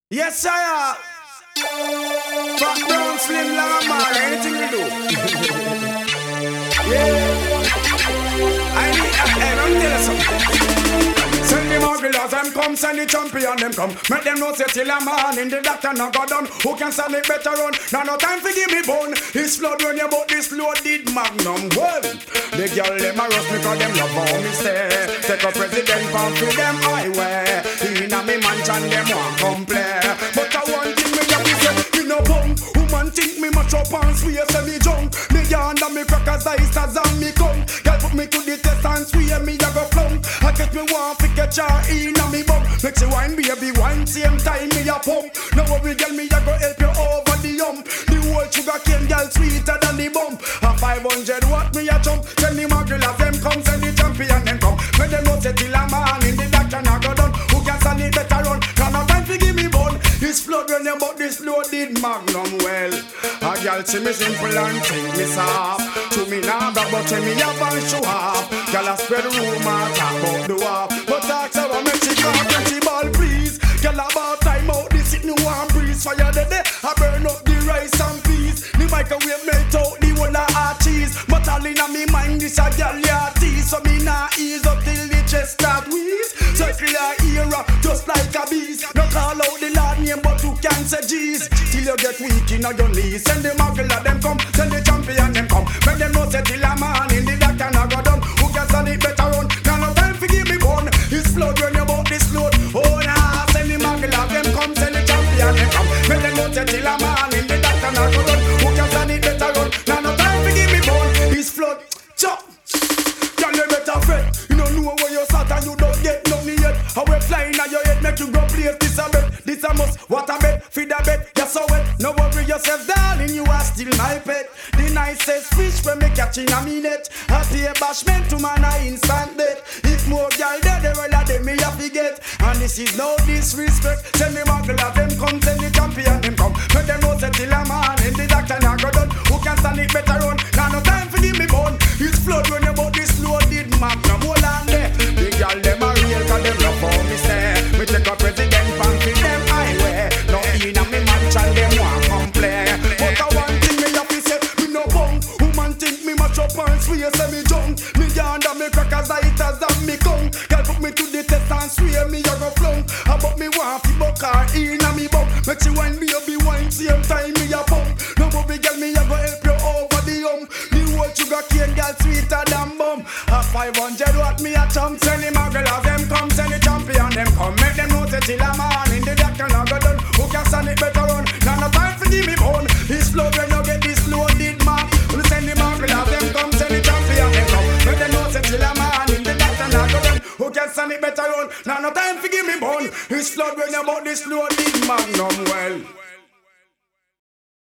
Yes, sir. Fuck down, slim, long, man. Anything we do. Yeah. I don't tell you something. Send the Marvelous, them come, send the champion, them come. Make them know say till a man in the doctor now go down. Who can stand it better run? Now no time for give me bone. It's flood when you bought this loaded magnum. Well, the girl them a rush because them love how me stay. Take a president pound for them highway. Inna me mansion them want come play. But I want thing me have to say, me no bum. Woman think me match up and swear say me junk. Me yarn and me crackers ice as and me come. Girl put me to the test and swear me a go flunk. I get me want to catch her inna me bum. Make she wine baby wine same time me a pump. Now every girl me a go help you over the hump. The whole sugar cane girl sweeter than the bump. A 500 watt me a jump. Send the Marvelous them come, send the champion them come. Make them know say till a man in the doctor now go down. Who can stand it better run? Can no time to give me bone. It's flood when you bought this loaded magnum. Well, a girl see me simple and think me soft. To me now got but tell me have and show off. Girl a spread rumor talk about the war. But talk so I make she talk and she ball please. Girl about time out this it no one breeze. Fire the day I burn up the rice and peas. The microwave melt out the whole of our cheese. But all in me mind this a girl ya tease. So me nah ease up till the chest start wheeze. Circular era just like a beast. No call out the Lord name but you can't say jeez. Till you get weak in your knees. Send the Marvelous them come, send the champion them come. Make them know say till a man in the doctor now go down. Who can stand it better run? Now no time for give me bone. It's flood when you bought this load. Oh nah, send the Marvelous them come, send the champion them come. Make them know say till a man in the doctor now go down. Who can stand it better run? Now no time for give me bone. It's flood, chop. Girl you better fret. You don't know where you sat and you don't get nothing yet. How we flying at your head make you go place this a bet. This a must, what a bet, feed a bet. You're so wet. No worry yourself darling, you are still my pet. The nicest fish when me catching a minute. I pay bashment to man a instant death. If more girl there, the well of them me a forget. And this is no disrespect. Send the Marvelous them come, send the champion them come. Make them know say till a man in the doctor now go done. Who can stand it better run? Now no time for give me bone. It's flood when you bought this loaded magnum. Hold on there. The girl them a real cause them love how me say. Me take a president and feed them highway. No inna me mansion them want come play. But I one thing me have to say, me no bum. Woman think me match up and swear say me junk. Me yarn and me crackers lighters and me come. Girl put me to the test and swear me a go flunk. But me want fi buck her inna me bum. Make she wine baby wine same time me a pump. No bubby girl me a go help you over the hump. The whole sugar cane girl sweeter than bum. A 500 watt me a chump. Send the Marvelous them come, send the champion them come. Make them know say till a man in the doctor now go done. Who can stand it better run? Now no time for give me bone. It's flood when you get this loaded man. We send the Marvelous them come, send the champion them come. Make them know say till a man in the doctor now go done. Who can stand it better run? Now no time for give me bone. It's flood when you bought this loaded magnum. Well.